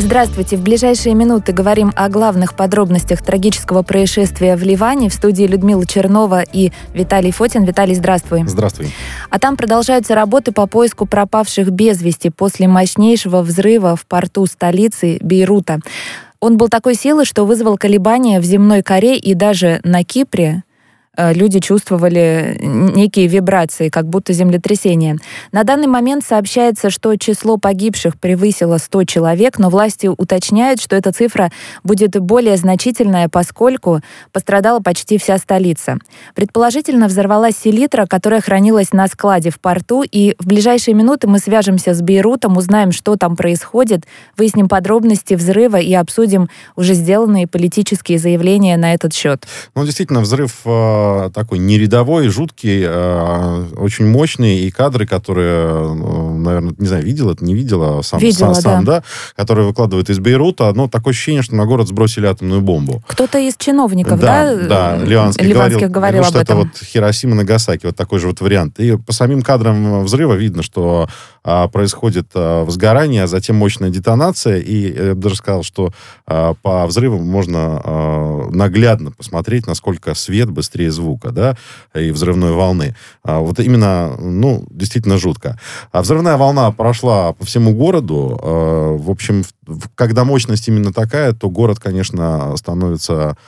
Здравствуйте. В ближайшие минуты говорим о главных подробностях трагического происшествия в Ливане. В студии Людмила Чернова и Виталий Фотин. Виталий, здравствуй. Здравствуй. А там продолжаются работы по поиску пропавших без вести после мощнейшего взрыва в порту столицы Бейрута. Он был такой силы, что вызвал колебания в земной коре, и даже на Кипре люди чувствовали некие вибрации, как будто землетрясение. На данный момент сообщается, что число погибших превысило 100 человек, но власти уточняют, что эта цифра будет более значительная, поскольку пострадала почти вся столица. Предположительно, взорвалась селитра, которая хранилась на складе в порту, и в ближайшие минуты мы свяжемся с Бейрутом, узнаем, что там происходит, выясним подробности взрыва и обсудим уже сделанные политические заявления на этот счет. Ну, действительно, взрыв такой нерядовой, жуткий, очень мощный, и кадры, которые, наверное, не знаю, видела, это не видела, сам, да, которые выкладывают из Бейрута, но такое ощущение, что на город сбросили атомную бомбу. Кто-то из чиновников, да, ливанских говорил об что этом. Это вот Хиросима, Нагасаки, вот такой же вот вариант. И по самим кадрам взрыва видно, что происходит возгорание, а затем мощная детонация, и я бы даже сказал, что по взрывам можно наглядно посмотреть, насколько свет быстрее звука, да, и взрывной волны. Вот именно, действительно жутко. А взрывная волна прошла по всему городу. В общем, когда мощность именно такая, то город, конечно, становится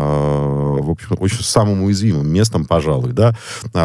в общем, очень самым уязвимым местом, пожалуй, да,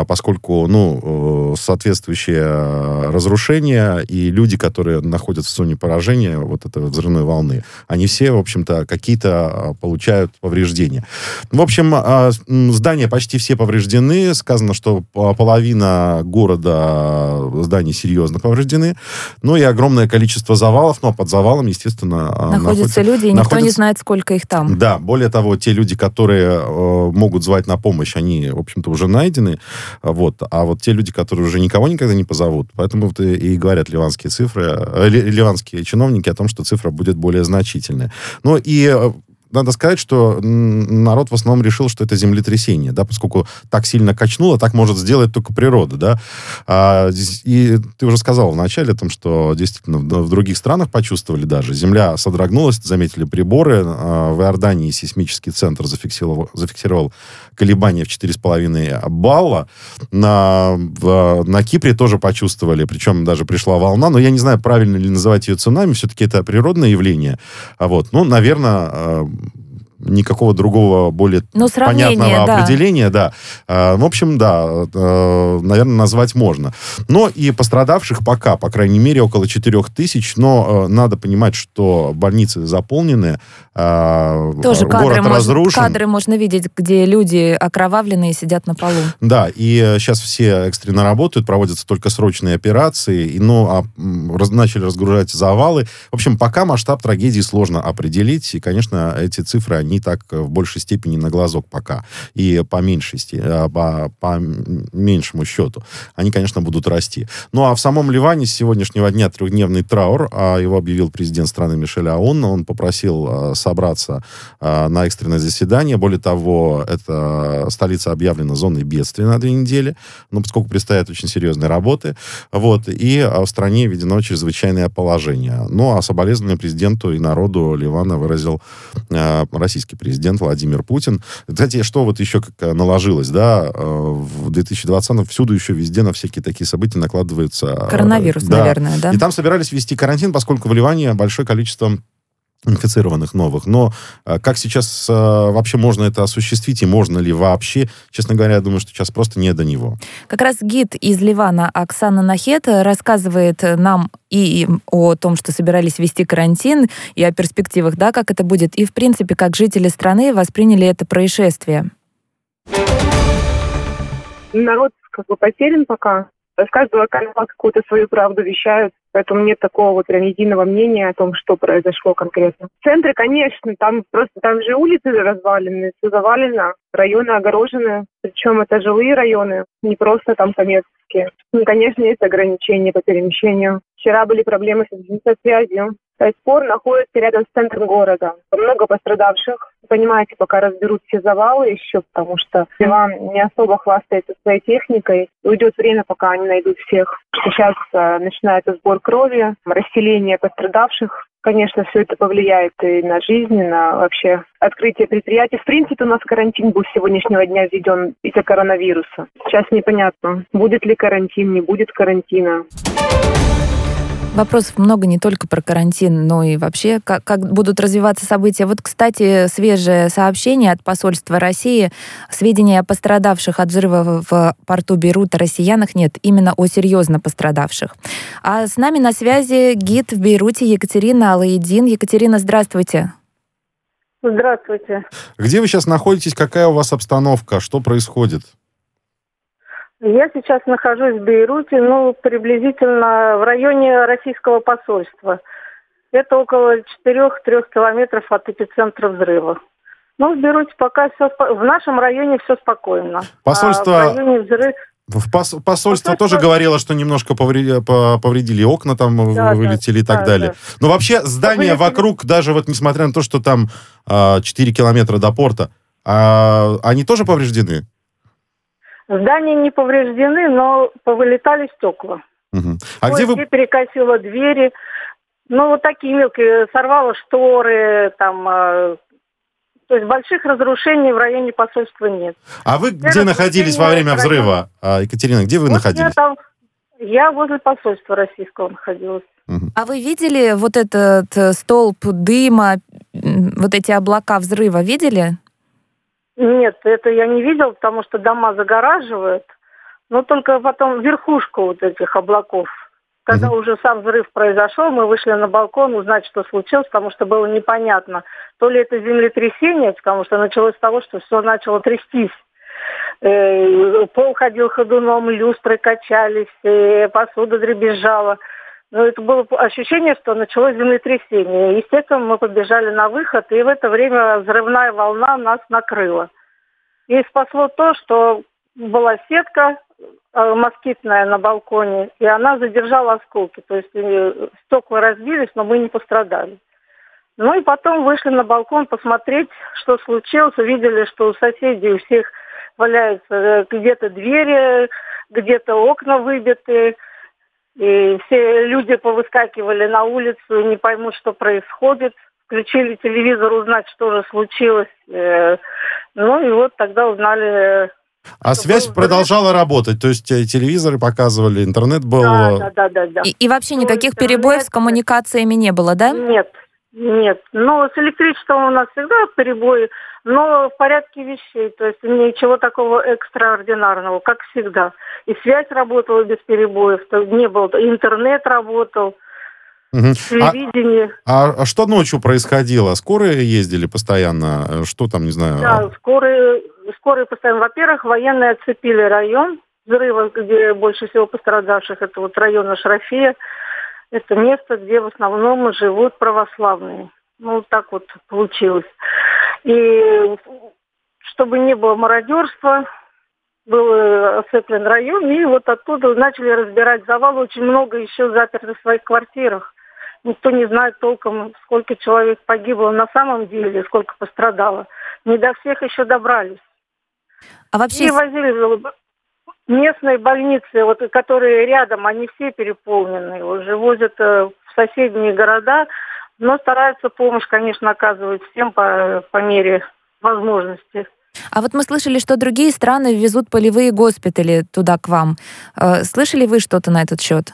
поскольку, соответствующее разрушение и люди, которые находятся в зоне поражения вот этой взрывной волны, они все, в общем-то, какие-то получают повреждения. В общем, здания почти все повреждены. Сказано, что половина города зданий серьезно повреждены. Ну и огромное количество завалов, но под завалом, естественно, находятся люди, и никто не знает, сколько их там. Да, более того, те люди, которые могут звать на помощь, они, в общем-то, уже найдены. Вот. А вот те люди, которые уже никого никогда не позовут, поэтому вот и говорят ливанские чиновники о том, что цифра будет более значительная. Ну и надо сказать, что народ в основном решил, что это землетрясение, да, поскольку так сильно качнуло, так может сделать только природа, да. И ты уже сказал вначале о том, что действительно в других странах почувствовали даже. Земля содрогнулась, заметили приборы. В Иордании сейсмический центр зафиксировал колебания в 4,5 балла. На Кипре тоже почувствовали, причем даже пришла волна, но я не знаю, правильно ли называть ее цунами, все-таки это природное явление. Вот. Ну, наверное, никакого другого более понятного определения, да. В общем, да, наверное, назвать можно. Но и пострадавших пока, по крайней мере, около 4000, но надо понимать, что больницы заполнены, тоже город разрушен. Кадры можно видеть, где люди окровавленные сидят на полу. Да, и сейчас все экстренно работают, проводятся только срочные операции, начали разгружать завалы. В общем, пока масштаб трагедии сложно определить, и, конечно, эти цифры, они так в большей степени на глазок пока. И по меньшему счету. Они, конечно, будут расти. Ну, а в самом Ливане с сегодняшнего дня 3-дневный траур. Его объявил президент страны Мишель Аун. Он попросил собраться на экстренное заседание. Более того, эта столица объявлена зоной бедствия на 2 недели. Но поскольку предстоят очень серьезные работы. Вот, и в стране введено чрезвычайное положение. Ну, а соболезнования президенту и народу Ливана выразил российский президент Владимир Путин. Кстати, что вот еще как наложилось, да, в 2020-м всюду еще везде на всякие такие события накладывается... Коронавирус, наверное, да? И там собирались ввести карантин, поскольку в Ливане большое количество инфицированных новых. Но как сейчас вообще можно это осуществить, и можно ли вообще? Честно говоря, я думаю, что сейчас просто не до него. Как раз гид из Ливана Оксана Нахет рассказывает нам и о том, что собирались ввести карантин, и о перспективах, да, как это будет, и, в принципе, как жители страны восприняли это происшествие. Народ потерян пока. С каждого канала какую-то свою правду вещают. Поэтому нет такого вот прям единого мнения о том, что произошло конкретно. В центре, конечно, там же улицы развалены, все завалено, районы огорожены. Причем это жилые районы, не просто там коммерческие. Ну, конечно, есть ограничения по перемещению. Вчера были проблемы со связью. Спор находится рядом с центром города. Много пострадавших. Понимаете, пока разберут все завалы еще, потому что Ливан не особо хвастается своей техникой. Уйдет время, пока они найдут всех. Сейчас начинается сбор крови, расселение пострадавших. конечно, все это повлияет и на жизнь, и на вообще открытие предприятий. В принципе, у нас карантин был с сегодняшнего дня введен из-за коронавируса. Сейчас непонятно, будет ли карантин, не будет карантина. Вопросов много не только про карантин, но и вообще, как будут развиваться события. Вот, кстати, свежее сообщение от посольства России. Сведений о пострадавших от взрыва в порту Бейрута россиянах нет, именно о серьезно пострадавших. А с нами на связи гид в Бейруте Екатерина Алаидин. Екатерина, здравствуйте. Здравствуйте. Где вы сейчас находитесь? Какая у вас обстановка? Что происходит? Я сейчас нахожусь в Бейруте, приблизительно в районе российского посольства. Это около 4-3 километров от эпицентра взрыва. В Бейруте пока все в нашем районе все спокойно. Посольство... А в районе взрыв... Посольство тоже говорило, что немножко повредили окна, там вылетели и так далее. Да. Но вообще здания вокруг, даже вот несмотря на то, что там 4 километра до порта, они тоже повреждены? Здания не повреждены, но повылетали стекла. Угу. А где вы... перекосило двери. Такие мелкие, сорвало шторы, то есть больших разрушений в районе посольства нет. А вы где находились во время взрыва? Екатерина, где вы находились? Я возле посольства российского находилась. Угу. А вы видели вот этот столб дыма, вот эти облака взрыва, видели? Нет, это я не видел, потому что дома загораживают. Но только потом верхушку вот этих облаков. Когда уже сам взрыв произошел, мы вышли на балкон узнать, что случилось, потому что было непонятно. То ли это землетрясение, потому что началось с того, что все начало трястись. Пол ходил ходуном, люстры качались, посуда дребезжала. Это было ощущение, что началось землетрясение. Естественно, мы побежали на выход, и в это время взрывная волна нас накрыла. И спасло то, что была сетка москитная на балконе, и она задержала осколки. То есть стекла разбились, но мы не пострадали. И потом вышли на балкон посмотреть, что случилось. Увидели, что у соседей у всех валяются где-то двери, где-то окна выбиты. И все люди повыскакивали на улицу, не поймут, что происходит. Включили телевизор, узнать, что же случилось. Тогда узнали... А связь продолжала работать? То есть телевизоры показывали, интернет был... Да. И вообще никаких перебоев с коммуникациями не было, да? Нет. С электричеством у нас всегда перебои, но в порядке вещей. То есть ничего такого экстраординарного, как всегда. И связь работала без перебоев, не было. Интернет работал, телевидение. А что ночью происходило? Скорые ездили постоянно? Что там, не знаю? Да, скорые постоянно. Во-первых, военные оцепили район взрыва, где больше всего пострадавших. Это вот район Ашрафия. Это место, где в основном живут православные. Так вот получилось. И чтобы не было мародерства, был оцеплен район, и вот оттуда начали разбирать завалы. Очень много еще заперты в своих квартирах. Никто не знает толком, сколько человек погибло на самом деле, сколько пострадало. Не до всех еще добрались. А вообще... И возили местные больницы, которые рядом, они все переполнены. Уже возят в соседние города, но стараются помощь, конечно, оказывать всем по мере возможности. А вот мы слышали, что другие страны везут полевые госпитали туда к вам. Слышали вы что-то на этот счет?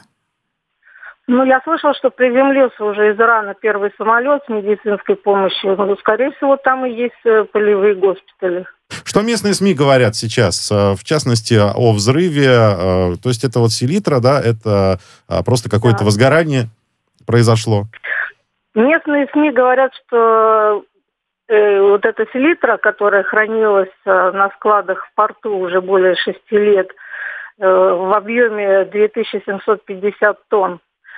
Я слышала, что приземлился уже из Ирана первый самолет с медицинской помощью. Скорее всего, там и есть полевые госпитали. Что местные СМИ говорят сейчас, в частности, о взрыве? То есть это вот селитра, да? Это просто какое-то возгорание произошло? Местные СМИ говорят, что вот эта селитра, которая хранилась на складах в порту уже более 6 лет, в объеме 2750 тонн,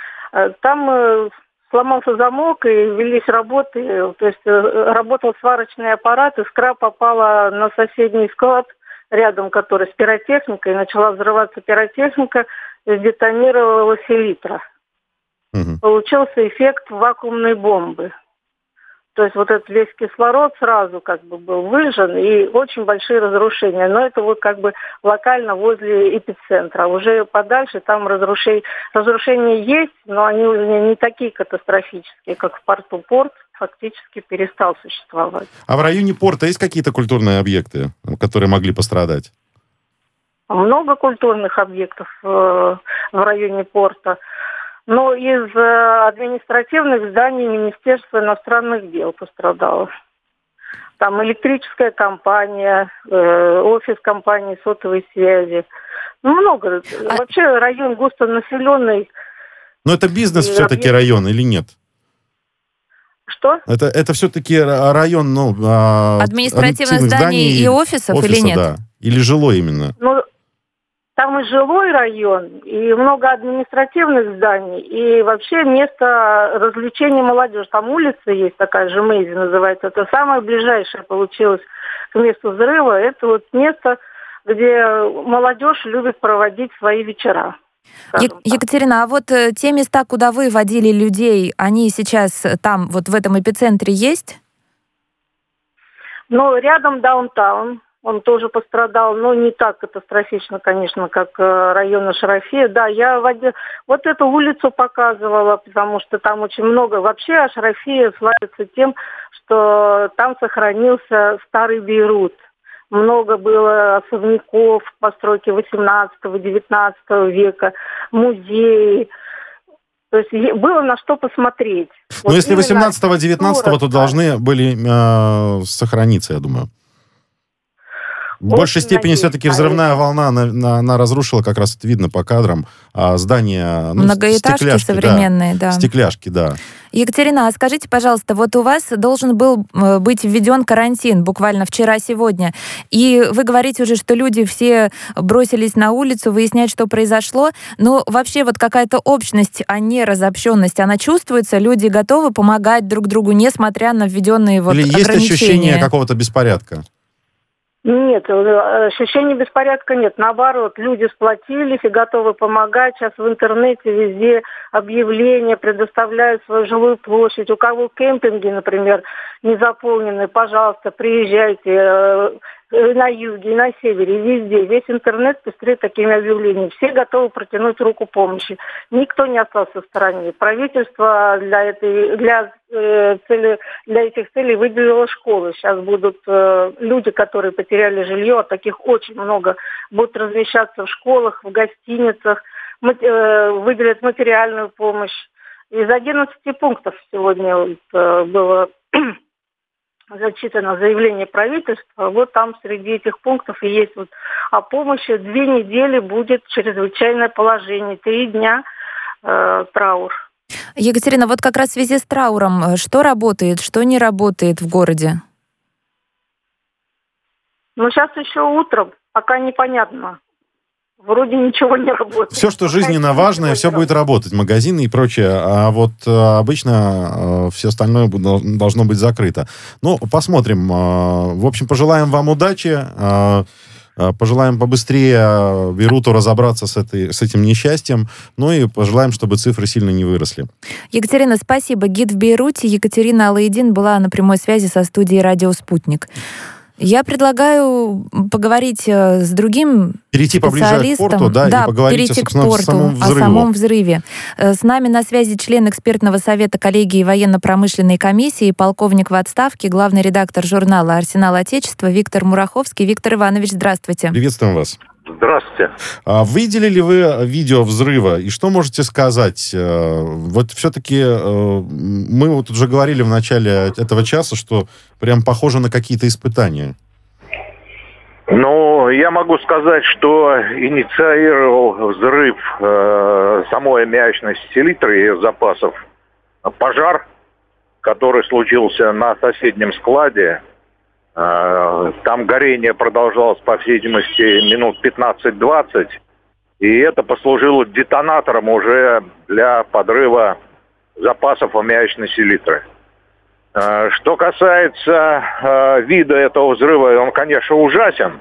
там сломался замок и велись работы, то есть работал сварочный аппарат, искра попала на соседний склад рядом, который с пиротехникой, начала взрываться пиротехника, сдетонировала селитра. Получился эффект вакуумной бомбы. То есть вот этот весь кислород сразу как бы был выжжен, и очень большие разрушения. Но это вот как бы локально возле эпицентра. А уже подальше там разрушения есть, но они уже не такие катастрофические, как в порту. Порт фактически перестал существовать. А в районе порта есть какие-то культурные объекты, которые могли пострадать? Много культурных объектов в районе порта. Но из административных зданий Министерства иностранных дел пострадало. Там электрическая компания, офис компании сотовой связи. Ну, много. Вообще район густонаселенный. Но это бизнес все-таки район или нет? Что? Это все-таки район, административных зданий и офисов или нет? Да. Или жилой именно? Ну, там и жилой район, и много административных зданий, и вообще место развлечений молодежи. Там улица есть такая, Жемейзи называется. Это самое ближайшее получилось к месту взрыва. Это вот место, где молодежь любит проводить свои вечера. Екатерина, а вот те места, куда вы водили людей, они сейчас там, вот в этом эпицентре есть? Ну, рядом даунтаун. Он тоже пострадал, но не так катастрофично, конечно, как район Ашрафия. Да, я вот эту улицу показывала, потому что там очень много. Вообще Ашрафия славится тем, что там сохранился старый Бейрут. Много было особняков постройки 18-19 века, музеи. То есть было на что посмотреть. Но вот если 18-19, то должны были сохраниться, я думаю. В большей степени все-таки взрывная волна, она разрушила, как раз это видно по кадрам, здания... Многоэтажки современные, да. Стекляшки, да. Екатерина, а скажите, пожалуйста, вот у вас должен был быть введен карантин буквально вчера-сегодня, и вы говорите уже, что люди все бросились на улицу выяснять, что произошло, но вообще вот какая-то общность, а не разобщенность, она чувствуется? Люди готовы помогать друг другу, несмотря на введенные вот ограничения? Или есть ощущение какого-то беспорядка? Нет, ощущения беспорядка нет. Наоборот, люди сплотились и готовы помогать. Сейчас в интернете везде объявления, предоставляют свою жилую площадь. У кого кемпинги, например, не заполнены, пожалуйста, приезжайте на юге, и на севере, и везде. Весь интернет пестрит такими объявлениями. Все готовы протянуть руку помощи. Никто не остался в стороне. Правительство для этих целей выделило школы. Сейчас будут люди, которые потеряли жилье, таких очень много, будут размещаться в школах, в гостиницах, выделят материальную помощь. Из 11 пунктов сегодня было зачитано заявление правительства. Вот там среди этих пунктов и есть вот о помощи. 2 недели будет чрезвычайное положение, 3 дня траур. Екатерина, вот как раз в связи с трауром, что работает, что не работает в городе? Ну, сейчас еще утром, пока непонятно. Вроде ничего не работает. Все, что жизненно важное, все будет работать, магазины и прочее, а вот обычно все остальное должно быть закрыто. Ну, посмотрим. В общем, пожелаем вам удачи, пожелаем побыстрее Бейруту разобраться с этим несчастьем, ну и пожелаем, чтобы цифры сильно не выросли. Екатерина, спасибо. Гид в Бейруте Екатерина Алаидин была на прямой связи со студией «Радио Спутник». Я предлагаю поговорить с другим перейти поближе к порту, и поговорить о самом взрыве. С нами на связи член экспертного совета коллегии военно-промышленной комиссии, полковник в отставке, главный редактор журнала «Арсенал Отечества» Виктор Мураховский. Виктор Иванович, здравствуйте. Приветствуем вас. Здравствуйте. Видели ли вы видео взрыва? И что можете сказать? Вот все-таки мы вот уже говорили в начале этого часа, что прям похоже на какие-то испытания. Ну, я могу сказать, что инициировал взрыв самой аммиачной селитры и ее запасов пожар, который случился на соседнем складе. Там горение продолжалось, по всей видимости, минут 15-20. И это послужило детонатором уже для подрыва запасов аммиачной селитры. Что касается вида этого взрыва, он, конечно, ужасен.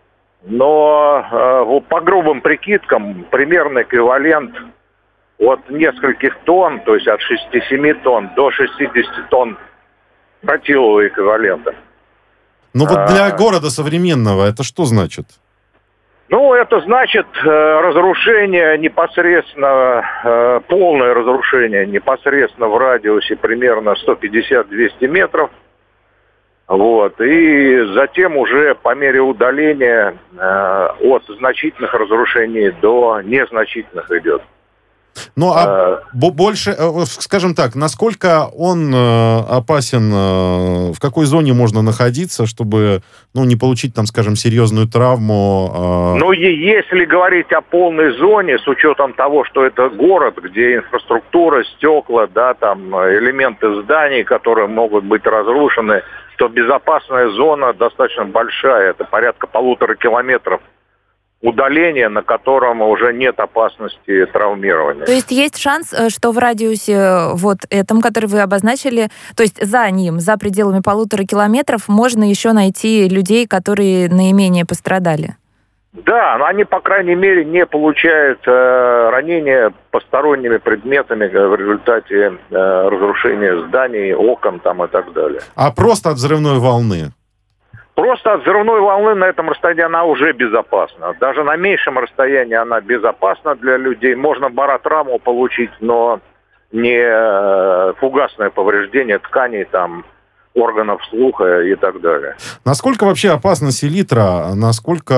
Но по грубым прикидкам примерно эквивалент от нескольких тонн, то есть от 6-7 тонн до 60 тонн тротилового эквивалента. Ну вот для города современного это что значит? Ну, это значит разрушение непосредственно, полное разрушение непосредственно в радиусе примерно 150-200 метров. Вот. И затем уже по мере удаления от значительных разрушений до незначительных идет. Ну, а больше, скажем так, насколько он опасен, в какой зоне можно находиться, чтобы, ну, не получить там, скажем, серьезную травму? Ну, если говорить о полной зоне, с учетом того, что это город, где инфраструктура, стекла, да, там элементы зданий, которые могут быть разрушены, то безопасная зона достаточно большая, это порядка 1,5 километров удаления, на котором уже нет опасности травмирования. То есть есть шанс, что в радиусе вот этом, который вы обозначили, то есть за ним, за пределами 1,5 километров, можно еще найти людей, которые наименее пострадали? Да, но они, по крайней мере, не получают ранения посторонними предметами в результате разрушения зданий, окон там и так далее. А просто от взрывной волны? Просто от взрывной волны на этом расстоянии она уже безопасна. Даже на меньшем расстоянии она безопасна для людей. Можно баротравму получить, но не фугасное повреждение тканей, там, органов слуха и так далее. Насколько вообще опасна селитра? Насколько,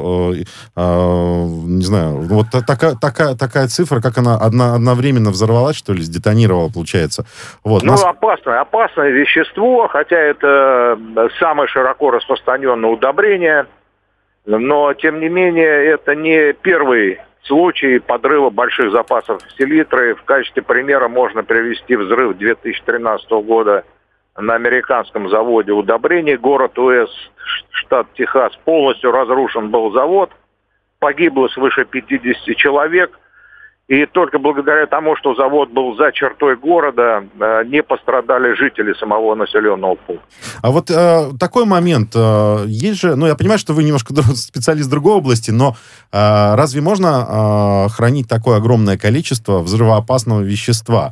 не знаю, вот такая цифра, как она одновременно взорвалась, что ли, сдетонировала, получается? Вот. Ну, опасное вещество, хотя это самое широко распространенное удобрение, но, тем не менее, это не первый случай подрыва больших запасов селитры. В качестве примера можно привести взрыв 2013 года на американском заводе удобрений. Город Уэс, штат Техас, полностью разрушен был завод. Погибло свыше 50 человек. И только благодаря тому, что завод был за чертой города, не пострадали жители самого населенного пункта. А вот такой момент. Есть же, ну, я понимаю, что вы немножко специалист другой области, но разве можно хранить такое огромное количество взрывоопасного вещества?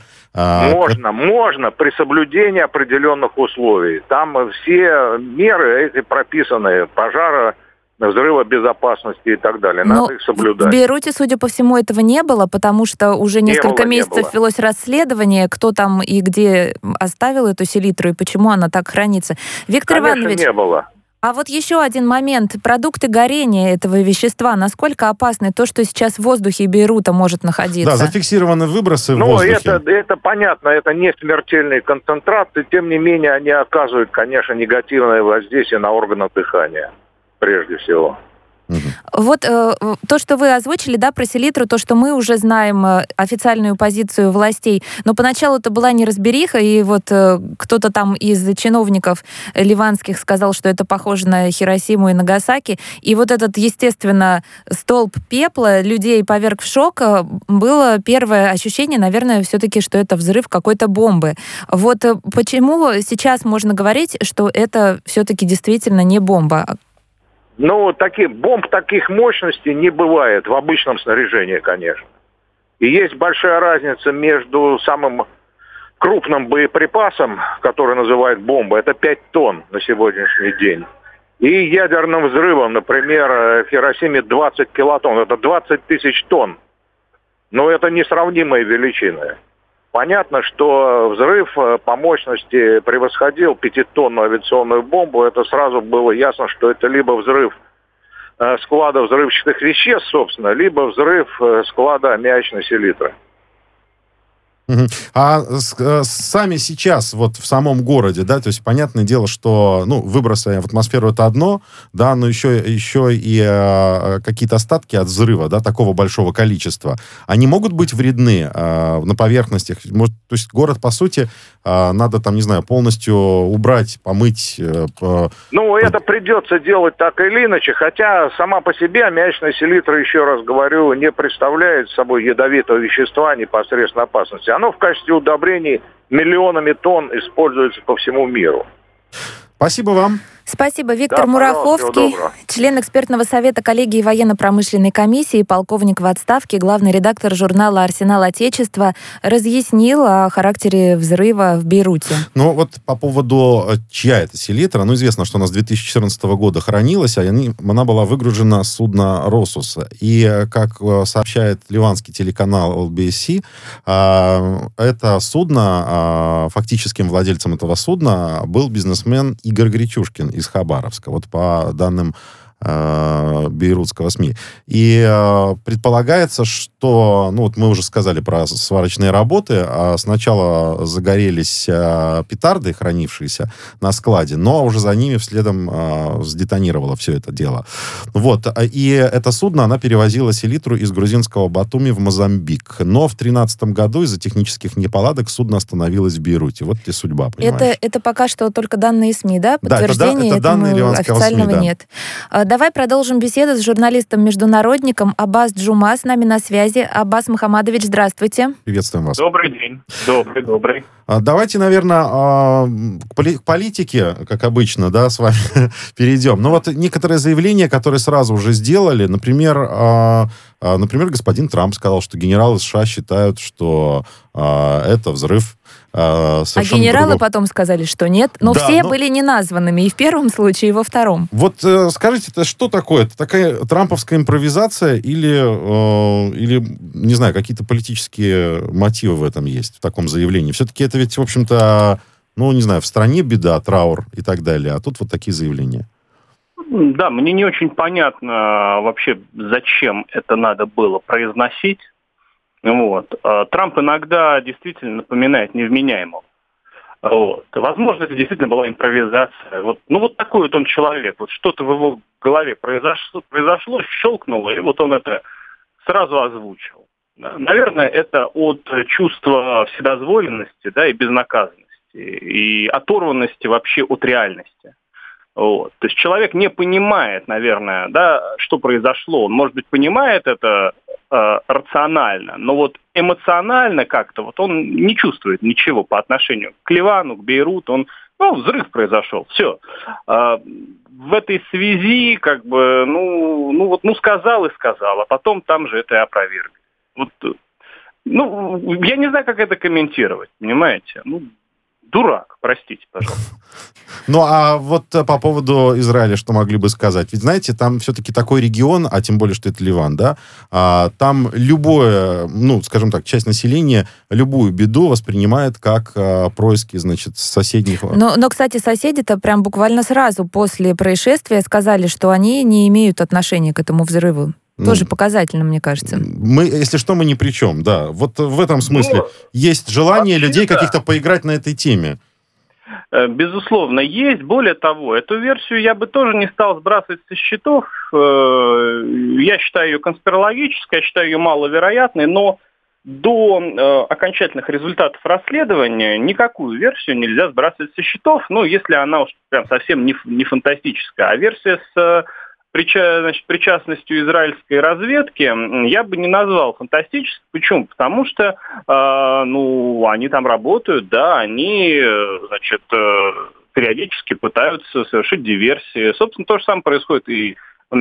Можно, при соблюдении определенных условий. Там все меры эти прописаны, пожара, взрыва безопасности и так далее. Надо их соблюдать. В Бейруте, судя по всему, этого не было, потому что уже несколько месяцев велось расследование, кто там и где оставил эту селитру и почему она так хранится. Виктор Иванович, не было. А вот еще один момент. Продукты горения этого вещества, насколько опасны? То, что сейчас в воздухе Бейрута может находиться. Да, зафиксированы выбросы в воздухе. Это понятно, это не смертельные концентрации, тем не менее они оказывают, конечно, негативное воздействие на органы дыхания. Прежде всего. Вот то, что вы озвучили, да, про селитру, то, что мы уже знаем официальную позицию властей, но поначалу это была неразбериха, и вот кто-то там из чиновников ливанских сказал, что это похоже на Хиросиму и Нагасаки, и вот этот, естественно, столб пепла людей поверг в шок. Было первое ощущение, наверное, все-таки, что это взрыв какой-то бомбы. Вот почему сейчас можно говорить, что это все-таки действительно не бомба? Ну, бомб таких мощностей не бывает в обычном снаряжении, конечно. И есть большая разница между самым крупным боеприпасом, который называют бомбой, это 5 тонн на сегодняшний день, и ядерным взрывом, например, в Хиросиме 20 килотонн, это 20 тысяч тонн. Но это несравнимые величины. Понятно, что взрыв по мощности превосходил 5-тонную авиационную бомбу. Это сразу было ясно, что это либо взрыв склада взрывчатых веществ, собственно, либо взрыв склада аммиачной селитры. А сами сейчас вот в самом городе, да, то есть понятное дело, что, ну, выбросы в атмосферу это одно, да, но еще и какие-то остатки от взрыва, да, такого большого количества, они могут быть вредны на поверхностях? Может, то есть город, по сути, надо там, не знаю, полностью убрать, помыть? Ну, это придется делать так или иначе, хотя сама по себе аммиачная селитра, еще раз говорю, не представляет собой ядовитого вещества непосредственно опасности. Оно в качестве удобрений миллионами тонн используется по всему миру. Спасибо вам. Спасибо. Виктор Да, Мураховский, член экспертного совета коллегии военно-промышленной комиссии, полковник в отставке, главный редактор журнала «Арсенал Отечества», разъяснил о характере взрыва в Бейруте. Ну вот по поводу, чья это селитра, известно, что она с 2014 года хранилась, она была выгружена с судна «Росус». И, как сообщает ливанский телеканал LBC, это судно, фактическим владельцем этого судна был бизнесмен Игорь Гречушкин из Хабаровска, вот по данным бейрутского СМИ. И предполагается, что, мы уже сказали про сварочные работы, сначала загорелись петарды, хранившиеся на складе, но уже за ними следом сдетонировало все это дело. Вот. И это судно, она перевозила селитру из грузинского Батуми в Мозамбик. Но в 2013 году из-за технических неполадок судно остановилось в Бейруте. Вот и судьба, понимаешь? Это пока что только данные СМИ, да? Подтверждения это данные ливанского официального СМИ, да. Нет. Давай продолжим беседу с журналистом-международником Аббас Джума. С нами на связи. Аббас Мухаммадович, здравствуйте. Приветствуем вас. Добрый день. Добрый. Давайте, наверное, к политике, как обычно, да, с вами перейдем. Но вот некоторые заявления, которые сразу уже сделали, например, господин Трамп сказал, что генералы США считают, что это взрыв. А генералы потом сказали, что нет. Но да, все были неназванными и в первом случае, и во втором. Вот скажите, это что такое? Это такая трамповская импровизация или, не знаю, какие-то политические мотивы в этом есть, в таком заявлении? Все-таки это ведь, в общем-то, не знаю, в стране беда, траур и так далее. А тут вот такие заявления. Да, мне не очень понятно вообще, зачем это надо было произносить. Вот. Трамп иногда действительно напоминает невменяемого. Вот. Возможно, это действительно была импровизация. Вот такой вот он человек. Вот что-то в его голове произошло, щелкнуло, и вот он это сразу озвучил. Наверное, это от чувства вседозволенности, да, и безнаказанности, и оторванности вообще от реальности. Вот. То есть человек не понимает, наверное, да, что произошло. Он, может быть, понимает это рационально, но вот эмоционально как-то вот он не чувствует ничего по отношению к Ливану, к Бейруту. Взрыв произошел, все. В этой связи сказал и сказал, а потом там же это и опроверг. Я не знаю, как это комментировать, понимаете? Дурак, простите, пожалуйста. А вот по поводу Израиля, что могли бы сказать? Ведь, знаете, там все-таки такой регион, а тем более, что это Ливан, да, там любое, скажем так, часть населения любую беду воспринимает как происки, соседних... Но, кстати, соседи-то прям буквально сразу после происшествия сказали, что они не имеют отношения к этому взрыву. Тоже показательно, мне кажется. Если что, мы ни при чем, да. Вот в этом смысле есть желание людей каких-то поиграть на этой теме. Безусловно, есть. Более того, эту версию я бы тоже не стал сбрасывать со счетов. Я считаю ее конспирологической, я считаю ее маловероятной, но до окончательных результатов расследования никакую версию нельзя сбрасывать со счетов, если она уж прям совсем не фантастическая. А версия с причастностью израильской разведки я бы не назвал фантастической. Почему? Потому что, они там работают, да, они, периодически пытаются совершить диверсии. Собственно, то же самое происходит и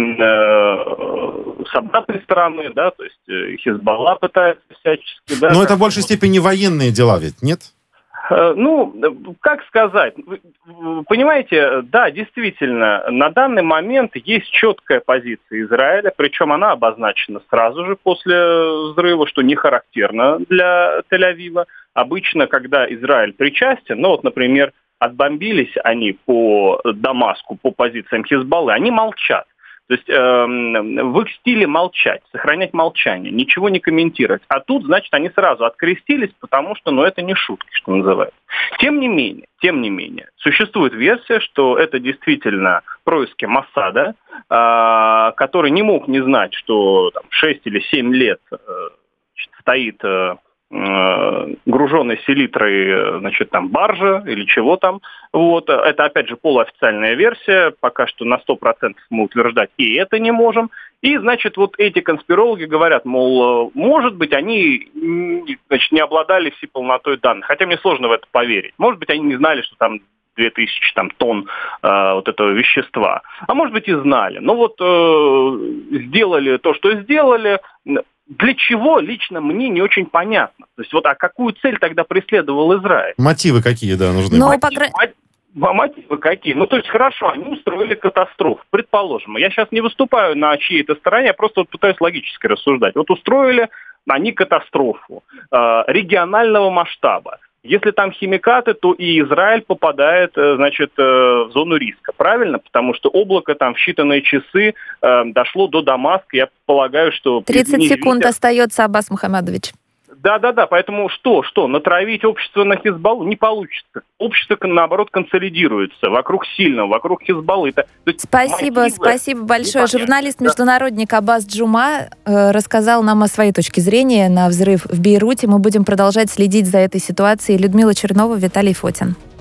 с обратной стороны, да, то есть Хизбалла пытается всячески... Да, но это в большей степени военные дела ведь, нет? Как сказать? Понимаете, да, действительно, на данный момент есть четкая позиция Израиля, причем она обозначена сразу же после взрыва, что не характерно для Тель-Авива. Обычно, когда Израиль причастен, например, отбомбились они по Дамаску, по позициям Хизбаллы, они молчат. То есть в их стиле молчать, сохранять молчание, ничего не комментировать. А тут, значит, они сразу открестились, потому что, это не шутки, что называется. Тем не менее, существует версия, что это действительно происки Моссада, который не мог не знать, что 6 или 7 лет стоит груженной селитрой, баржа или чего там. Вот. Это, опять же, полуофициальная версия. Пока что на 100% мы утверждать и это не можем. И, вот эти конспирологи говорят, мол, может быть, они, не обладали всей полнотой данных. Хотя мне сложно в это поверить. Может быть, они не знали, что там 2000 тонн вот этого вещества. А может быть и знали. Но вот сделали то, что сделали. Для чего, лично мне не очень понятно. То есть а какую цель тогда преследовал Израиль? Мотивы какие, нужны? Мотивы какие? То есть, хорошо, они устроили катастрофу, предположим. Я сейчас не выступаю на чьей-то стороне, я просто пытаюсь логически рассуждать. Устроили они катастрофу регионального масштаба. Если там химикаты, то и Израиль попадает, в зону риска. Правильно? Потому что облако там в считанные часы дошло до Дамаска. Я полагаю, что... 30 секунд остается, Аббас Мухаммадович. Да. Поэтому что? Натравить общество на Хизбаллу не получится. Общество, наоборот, консолидируется вокруг сильного, вокруг Хизбаллы. Спасибо большое. Журналист-международник Аббас Джума рассказал нам о своей точке зрения на взрыв в Бейруте. Мы будем продолжать следить за этой ситуацией. Людмила Чернова, Виталий Фотин.